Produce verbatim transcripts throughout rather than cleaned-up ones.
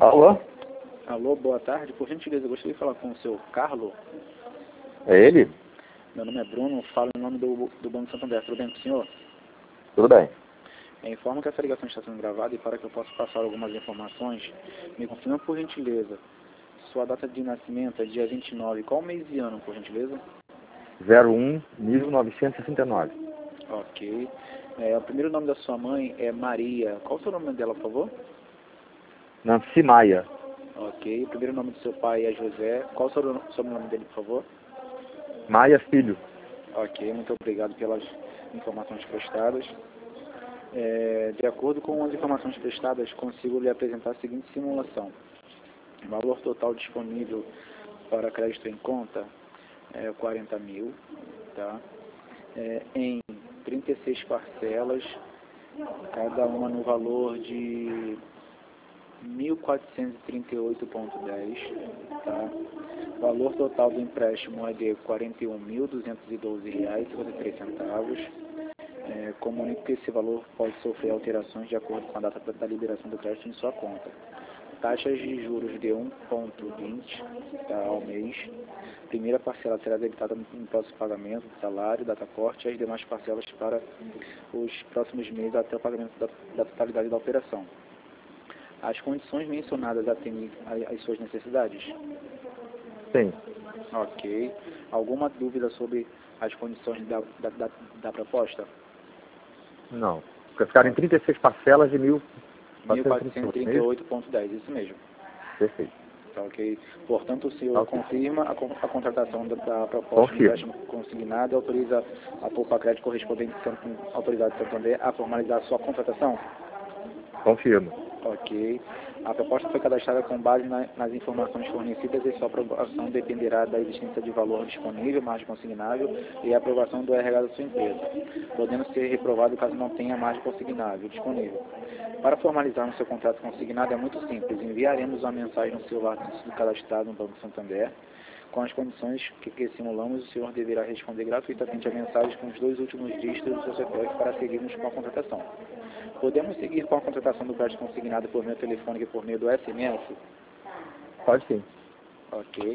Alô? Alô, boa tarde. Por gentileza, eu gostaria de falar com o seu Carlos. É ele? Meu nome é Bruno, falo em nome do, do Banco Santander. Tudo bem com o senhor? Tudo bem. É, informo que essa ligação está sendo gravada e para que eu possa passar algumas informações, me confirma por gentileza. Sua data de nascimento é dia vinte e nove. Qual mês e ano, por gentileza? zero um mil novecentos e sessenta e nove. Ok. É, o primeiro nome da sua mãe é Maria. Qual o seu nome dela, por favor? Nancy Maia. Ok. O primeiro nome do seu pai é José. Qual o seu sobrenome dele, por favor? Maia Filho. Ok. Muito obrigado pelas informações prestadas. É, de acordo com as informações prestadas, consigo lhe apresentar a seguinte simulação. O valor total disponível para crédito em conta é quarenta mil, tá? É, em trinta e seis parcelas, cada uma no valor de mil quatrocentos e trinta e oito vírgula dez, tá? O valor total do empréstimo é de quarenta e um mil duzentos e doze reais e cinquenta e três centavos. É, comunico que esse valor pode sofrer alterações de acordo com a data da liberação do crédito em sua conta. Taxas de juros de um vírgula vinte, tá, ao mês. Primeira parcela será debitada no próximo pagamento do salário, data corte, e as demais parcelas para os próximos meses até o pagamento da, da totalidade da operação. As condições mencionadas atendem às suas necessidades? Sim. Ok. Alguma dúvida sobre as condições da, da, da, da proposta? Não. Vai ficar em trinta e seis parcelas de mil quatrocentos e trinta e oito vírgula dez, isso mesmo. Perfeito. Tá, ok. Portanto, o senhor Tá, ok. confirma a, con- a contratação da, da proposta Confirmo. de empréstimo consignado e autoriza a Poupa Crédito correspondente autoridade de Santander a formalizar a sua contratação? Confirmo. Ok. A proposta foi cadastrada com base na, nas informações fornecidas e sua aprovação dependerá da existência de valor disponível, margem consignável e a aprovação do R H da sua empresa, podendo ser reprovado caso não tenha margem consignável disponível. Para formalizarmos seu contrato consignado é muito simples. Enviaremos uma mensagem no celular tendo sido cadastrado no Banco Santander. Com as condições que, que simulamos, o senhor deverá responder gratuitamente a mensagem com os dois últimos dígitos do seu C P F para seguirmos com a contratação. Podemos seguir com a contratação do crédito consignado por meio telefônico e por meio do S M S? Pode sim. Ok.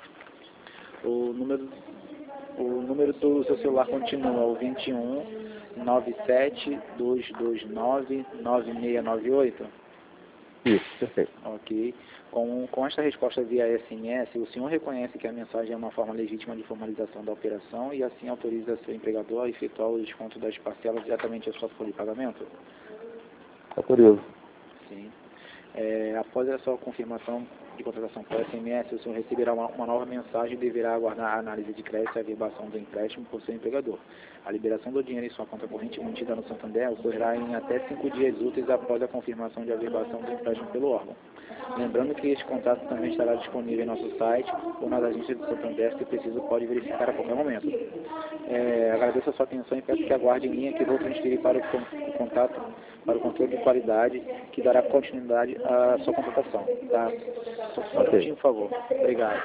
O número, o número do seu celular continua o vinte e um, nove sete, dois dois nove, nove seis nove oito? Isso, perfeito. Ok. Com, com esta resposta via S M S, o senhor reconhece que a mensagem é uma forma legítima de formalização da operação e assim autoriza seu empregador a efetuar o desconto das parcelas diretamente à sua folha de pagamento? Autorizo. Sim. É, após a sua confirmação de contratação por S M S, o senhor receberá uma, uma nova mensagem e deverá aguardar a análise de crédito e a verbação do empréstimo por seu empregador. A liberação do dinheiro em sua conta corrente mantida no Santander ocorrerá em até cinco dias úteis após a confirmação de averbação do empréstimo pelo órgão. Lembrando que este contato também estará disponível em nosso site ou nas agências do Santander, se preciso pode verificar a qualquer momento. É, agradeço a sua atenção e peço que aguarde em linha que vou transferir para o, con- o contato, para o controle de qualidade, que dará continuidade à sua contratação. Tá? Só só um Ok. minutinho, por favor. Obrigado.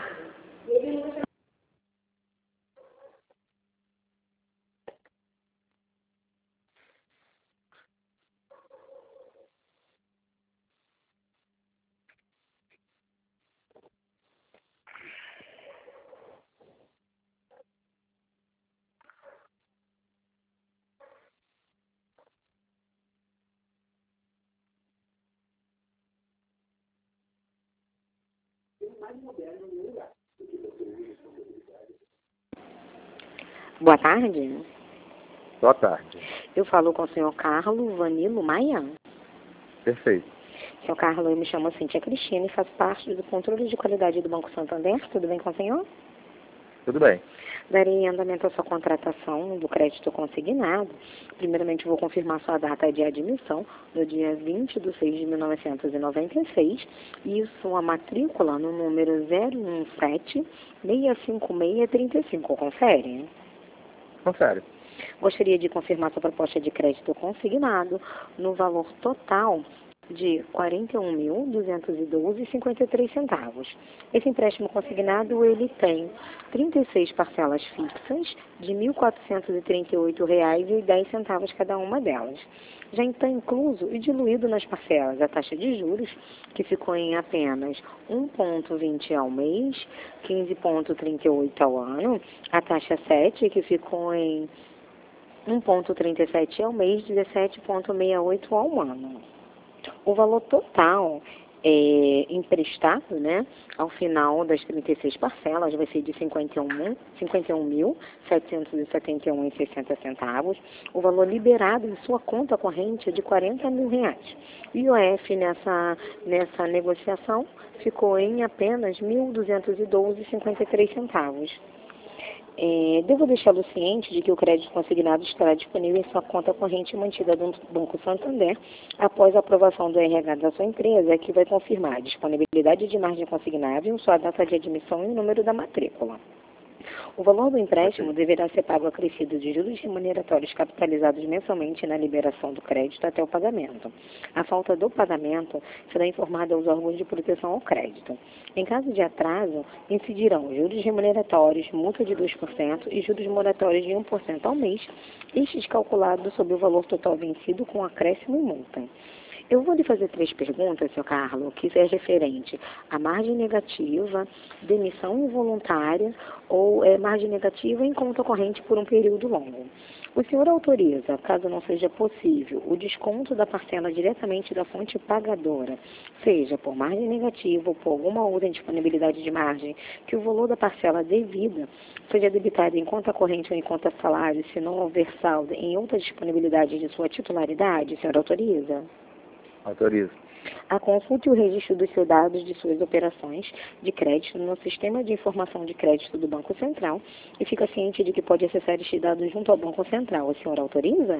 Boa tarde. Boa tarde. Eu falo com o senhor Carlos Vanilo Maia. Perfeito. Senhor Carlos, eu me chamo Cíntia Cristina e faço parte do controle de qualidade do Banco Santander. Tudo bem com o senhor? Tudo bem. Darei andamento à sua contratação do crédito consignado. Primeiramente, vou confirmar sua data de admissão no dia vinte de seis de mil novecentos e noventa e seis e sua matrícula no número zero um sete, seis cinco seis, três cinco. Confere? Confere. Gostaria de confirmar sua proposta de crédito consignado no valor total de quarenta e um mil, duzentos e doze reais e cinquenta e três centavos. Esse empréstimo consignado, ele tem trinta e seis parcelas fixas de mil quatrocentos e trinta e oito reais e dez centavos cada uma delas. Já está incluso e diluído nas parcelas a taxa de juros, que ficou em apenas um vírgula vinte ao mês, quinze vírgula trinta e oito ao ano, a taxa sete, que ficou em um vírgula trinta e sete ao mês, dezessete vírgula sessenta e oito ao ano. O valor total é, emprestado, né, ao final das trinta e seis parcelas vai ser de cinquenta e um mil, setecentos e setenta e um reais e sessenta centavos. O valor liberado em sua conta corrente é de quarenta mil reais. O I O F nessa, nessa negociação ficou em apenas mil duzentos e doze reais e cinquenta e três centavos. É, devo deixá-lo ciente de que o crédito consignado estará disponível em sua conta corrente mantida no Banco Santander após a aprovação do R H da sua empresa, que vai confirmar a disponibilidade de margem consignável, sua data de admissão e o número da matrícula. O valor do empréstimo deverá ser pago acrescido de juros remuneratórios capitalizados mensalmente na liberação do crédito até o pagamento. A falta do pagamento será informada aos órgãos de proteção ao crédito. Em caso de atraso, incidirão juros remuneratórios, multa de dois por cento e juros moratórios de um por cento ao mês, estes calculados sobre o valor total vencido com acréscimo e multa. Eu vou lhe fazer três perguntas, senhor Carlos, que é referente à margem negativa, demissão involuntária ou é, margem negativa em conta corrente por um período longo. O senhor autoriza, caso não seja possível, o desconto da parcela diretamente da fonte pagadora, seja por margem negativa ou por alguma outra indisponibilidade de margem, que o valor da parcela devida seja debitado em conta corrente ou em conta salário, se não houver saldo em outra disponibilidade de sua titularidade, o senhor autoriza? Autorizo. A consulta e o registro dos seus dados de suas operações de crédito no Sistema de Informação de Crédito do Banco Central e fica ciente de que pode acessar estes dados junto ao Banco Central. O senhor autoriza?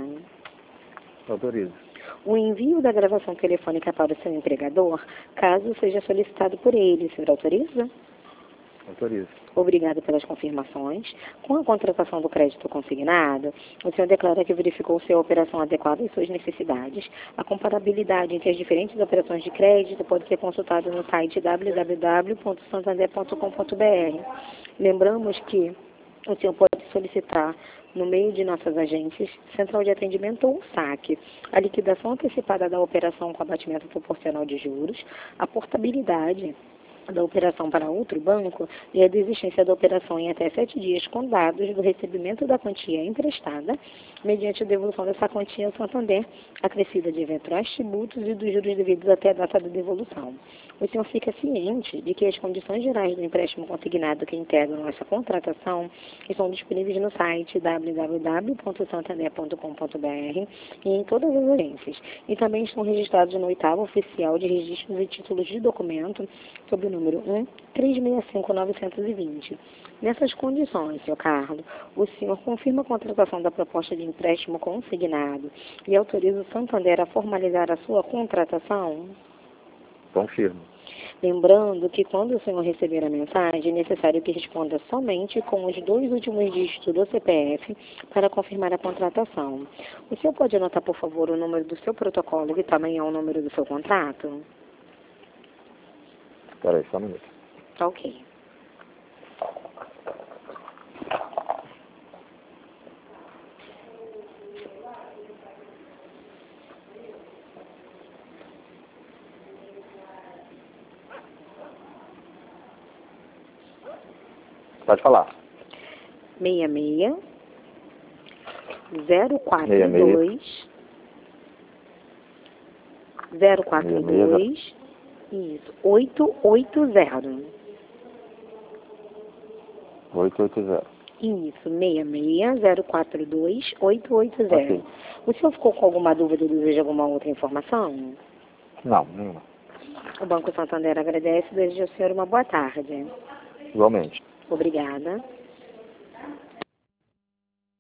Autorizo. O envio da gravação telefônica para o seu empregador, caso seja solicitado por ele, o senhor autoriza? Autorizo. Obrigado pelas confirmações. Com a contratação do crédito consignado, o senhor declara que verificou se a operação adequada às suas necessidades. A comparabilidade entre as diferentes operações de crédito pode ser consultada no site w w w ponto santander ponto com ponto b r. Lembramos que o senhor pode solicitar, no meio de nossas agências, central de atendimento ou saque, a liquidação antecipada da operação com abatimento proporcional de juros, a portabilidade da operação para outro banco e a desistência da operação em até sete dias com dados do recebimento da quantia emprestada, mediante a devolução dessa quantia ao Santander, acrescida de eventuais tributos e dos juros devidos até a data da devolução. O senhor fica ciente de que as condições gerais do empréstimo consignado que integram essa contratação estão disponíveis no site w w w ponto santander ponto com ponto b r e em todas as agências, e também estão registrados no oitavo oficial de registros e títulos de documento sob o número um três seis cinco nove dois zero. Nessas condições, senhor Carlos, o senhor confirma a contratação da proposta de empréstimo consignado e autoriza o Santander a formalizar a sua contratação? Confirmo. Lembrando que quando o senhor receber a mensagem, é necessário que responda somente com os dois últimos dígitos do C P F para confirmar a contratação. O senhor pode anotar, por favor, o número do seu protocolo e também é o número do seu contrato? Espera aí, só um minuto. Ok. Pode falar. seis seis zero quatro dois zero quatro dois isso, oito oito zero. oito oito zero. Isso, seis seis zero quatro dois oito oito zero. Ok. O senhor ficou com alguma dúvida ou deseja alguma outra informação? Não, nenhuma. O Banco Santander agradece e deseja ao senhor uma boa tarde. Igualmente. Obrigada.